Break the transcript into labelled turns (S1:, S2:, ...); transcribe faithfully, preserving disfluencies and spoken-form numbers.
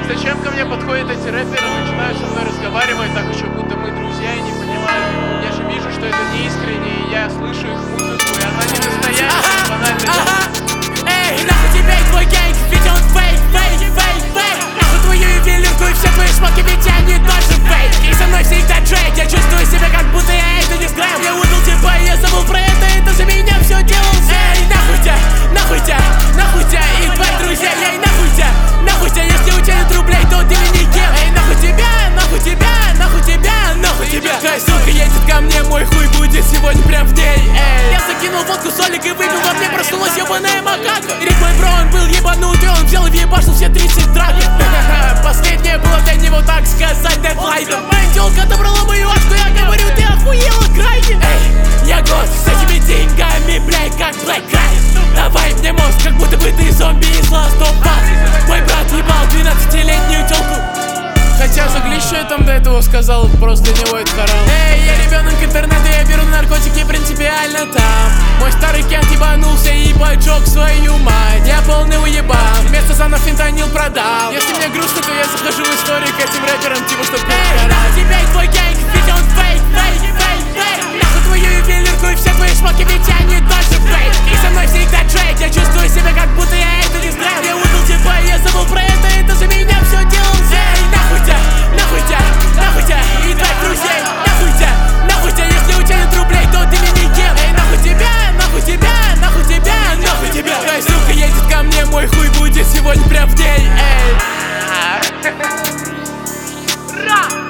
S1: Зачем ко мне подходят эти рэперы, начинают со мной разговаривать так, еще будто мы друзья, и не понимаю. Я же вижу, что это не искренне, и я слышу их музыку, и она не настоящая, банально.
S2: Эй, нахуй тебя и твой гэнг, ведь он фейк, фейк, фейк, фейк. Нахуй твою ювелирку и все твои шмотки, ведь они тоже фейк. И со мной всегда Джейк, я чувствую себя, как будто я это не сгрэм. Я удал типа, я забыл про это, это за меня все делал. Эй, нахуй тебя, нахуй тебя, нахуй тебя и твои друзья. Эй, нахуй тебя, нахуй тебя, если у тебя нет рублей, то ты мне никем. Эй, нахуй тебя, нахуй тебя, нахуй тебя, нахуй тебя. Твоя сука едет ко мне, мой хуй будет сегодня прям в ней. Эй, я закинул водку, солик и выпил, во мне проснулась ебаная макака. Рик мой бро, он был ебанутый, он взял и въебашил все тридцать драки. Последнее было для него, так сказать, дедлайном. Моя тёлка отобрала мою ашку, я говорю, ты охуела крайне. Эй, я год с этими деньгами, блядь, как Black Crime. Давай мне мозг, как будто бы ты зомби из Last of Us. Мой брат ебал двенадцатилетнюю тёлку.
S1: Хотя заглищу я там до этого сказал, просто для него это харам.
S2: Эй, я ребенок интернета, я беру наркотики принципиально там. Мой старый кент ебанулся и поджег свою мать. Я полный уебан, вместо зана фентанил продал.
S1: Если мне грустно, то я захожу в историю к этим рэперам, типа что.
S2: Эй, нахуй тебя и твой гэнг, ведь он фейк, фейк, фейк, фейк. Нахуй твою ювелирку и все твои шмотки, ведь они тоже фейк. И со мной всегда Джейк, я чувствую себя, как будто я это не сгрэм. Я удал типа, я забыл про это, это за меня все делал. Эй, нахуй тебя, нахуй тебя, нахуй тебя и твоих друзей. Нахуй тебя, нахуй тебя, если у тебя нет рублей, то ты мне никем. Эй, нахуй тебя, нахуй тебя, нахуй тебя, нахуй тебя. Твоя сука едет ко мне, мой хуй будет сегодня прям в ней. Эй.
S1: Ра!